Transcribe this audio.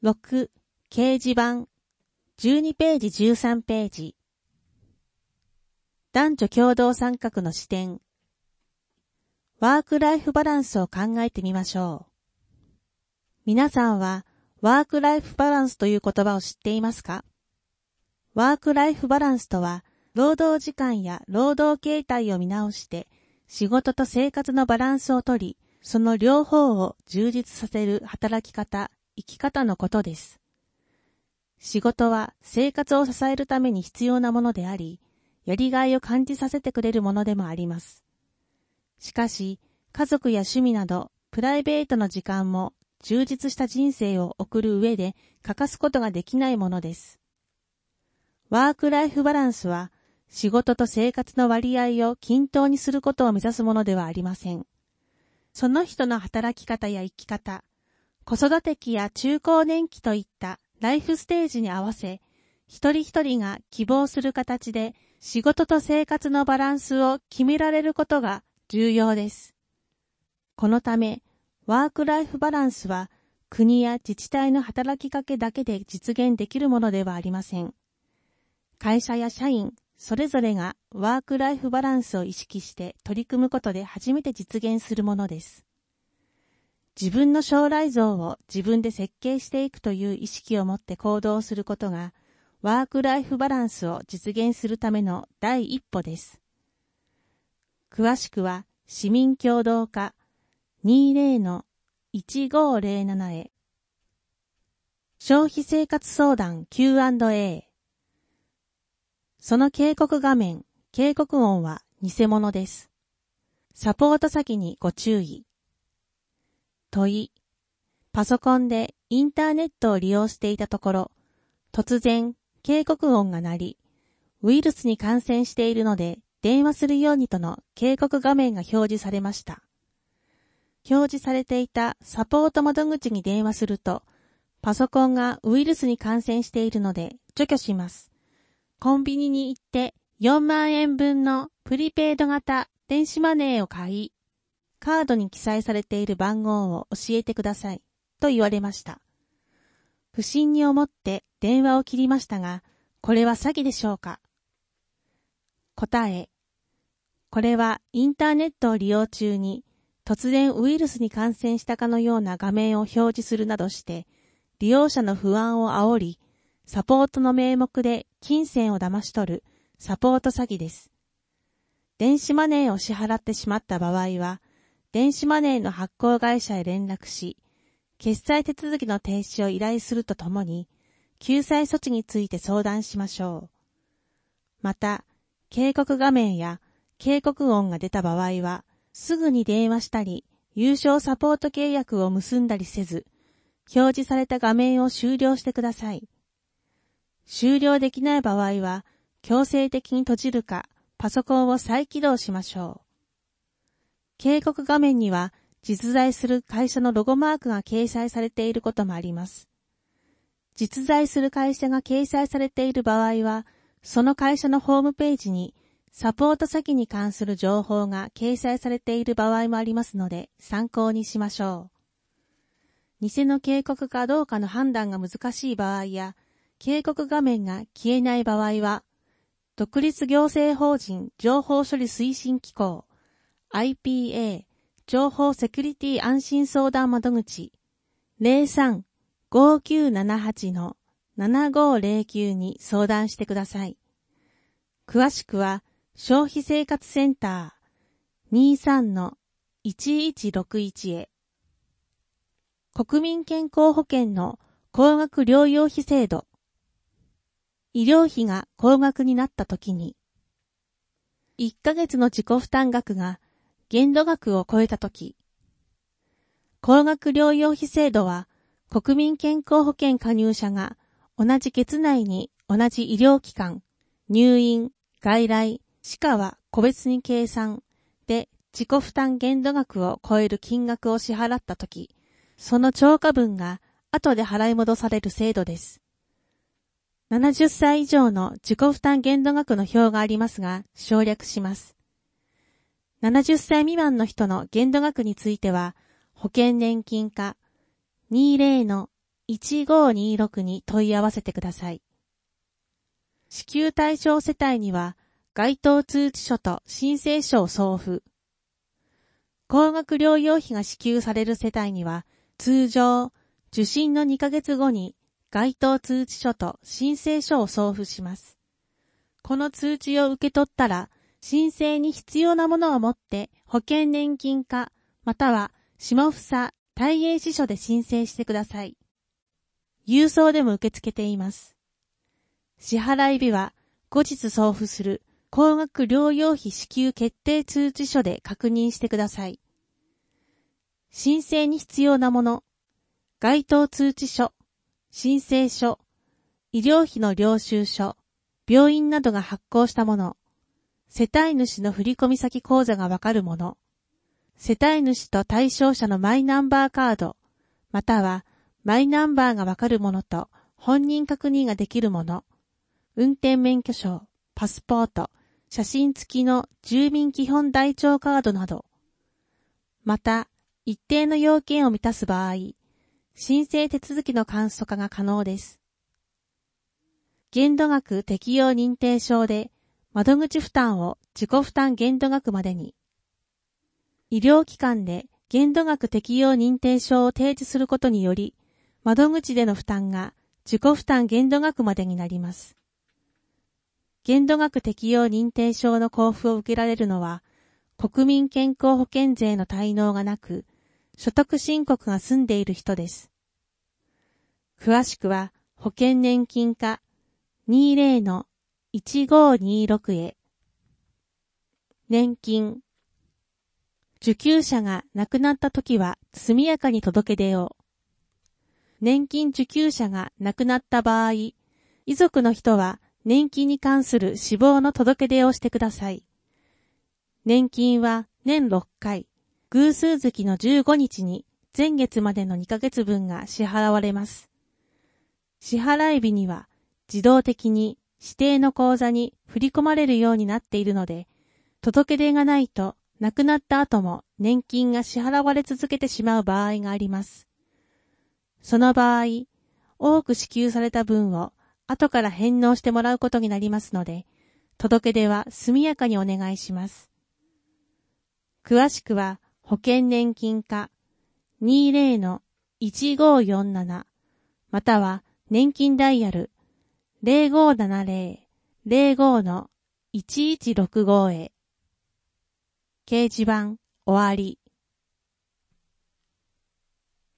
6、掲示板。12ページ13ページ。男女共同参画の視点。ワークライフバランスを考えてみましょう。皆さんはワークライフバランスという言葉を知っていますか？ワークライフバランスとは、労働時間や労働形態を見直して、仕事と生活のバランスをとり、その両方を充実させる働き方、生き方のことです。仕事は生活を支えるために必要なものであり、やりがいを感じさせてくれるものでもあります。しかし、家族や趣味などプライベートの時間も充実した人生を送る上で欠かすことができないものです。ワークライフバランスは仕事と生活の割合を均等にすることを目指すものではありません。その人の働き方や生き方、子育て期や中高年期といったライフステージに合わせ、一人一人が希望する形で仕事と生活のバランスを決められることが重要です。このため、ワークライフバランスは国や自治体の働きかけだけで実現できるものではありません。会社や社員、それぞれがワークライフバランスを意識して取り組むことで初めて実現するものです。自分の将来像を自分で設計していくという意識を持って行動することが、ワークライフバランスを実現するための第一歩です。詳しくは、市民協働課 20-1507 へ。消費生活相談 Q&A。その警告画面、警告音は偽物です。サポート先にご注意。問い。パソコンでインターネットを利用していたところ、突然警告音が鳴り、ウイルスに感染しているので電話するようにとの警告画面が表示されました。表示されていたサポート窓口に電話すると、パソコンがウイルスに感染しているので除去します。コンビニに行って4万円分のプリペイド型電子マネーを買い、カードに記載されている番号を教えてください、と言われました。不審に思って電話を切りましたが、これは詐欺でしょうか？答え。これはインターネットを利用中に突然ウイルスに感染したかのような画面を表示するなどして、利用者の不安を煽り、サポートの名目で金銭を騙し取るサポート詐欺です。電子マネーを支払ってしまった場合は、電子マネーの発行会社へ連絡し、決済手続きの停止を依頼するとともに、救済措置について相談しましょう。また、警告画面や警告音が出た場合は、すぐに電話したり、有償サポート契約を結んだりせず、表示された画面を終了してください。終了できない場合は、強制的に閉じるか、パソコンを再起動しましょう。警告画面には実在する会社のロゴマークが掲載されていることもあります。実在する会社が掲載されている場合は、その会社のホームページにサポート先に関する情報が掲載されている場合もありますので参考にしましょう。偽の警告かどうかの判断が難しい場合や、警告画面が消えない場合は、独立行政法人情報処理推進機構IPA 情報セキュリティ安心相談窓口 03-5978-7509 に相談してください。詳しくは消費生活センター 23-1161 へ。国民健康保険の高額療養費制度。医療費が高額になったときに、1ヶ月の自己負担額が限度額を超えたとき、高額療養費制度は国民健康保険加入者が同じ月内に同じ医療機関、入院、外来、歯科は個別に計算で自己負担限度額を超える金額を支払ったとき、その超過分が後で払い戻される制度です。70歳以上の自己負担限度額の表がありますが、省略します。70歳未満の人の限度額については、保険年金課 20-11-11 1526に問い合わせてください。支給対象世帯には該当通知書と申請書を送付。高額療養費が支給される世帯には通常、受診の2ヶ月後に該当通知書と申請書を送付します。この通知を受け取ったら、申請に必要なものを持って保険年金課または下総大英支所で申請してください。郵送でも受け付けています。支払い日は後日送付する高額療養費支給決定通知書で確認してください。申請に必要なもの、該当通知書、申請書、医療費の領収書、病院などが発行したもの、世帯主の振込先口座がわかるもの、世帯主と対象者のマイナンバーカード、またはマイナンバーがわかるものと本人確認ができるもの、運転免許証、パスポート、写真付きの住民基本台帳カードなど、また、一定の要件を満たす場合、申請手続きの簡素化が可能です。限度額適用認定証で、窓口負担を自己負担限度額までに、医療機関で限度額適用認定証を提示することにより、窓口での負担が自己負担限度額までになります。限度額適用認定証の交付を受けられるのは、国民健康保険税の滞納がなく、所得申告が済んでいる人です。詳しくは、保険年金課 20-1526 へ。年金。受給者が亡くなったときは速やかに届け出を。年金受給者が亡くなった場合、遺族の人は年金に関する死亡の届け出をしてください。年金は年6回、偶数月の15日に前月までの2ヶ月分が支払われます。支払い日には自動的に指定の口座に振り込まれるようになっているので、届け出がないと亡くなった後も年金が支払われ続けてしまう場合があります。その場合、多く支給された分を後から返納してもらうことになりますので、届け出は速やかにお願いします。詳しくは保険年金課 20-1547 または年金ダイヤル 0570-05-1165 へ。掲示板終わり。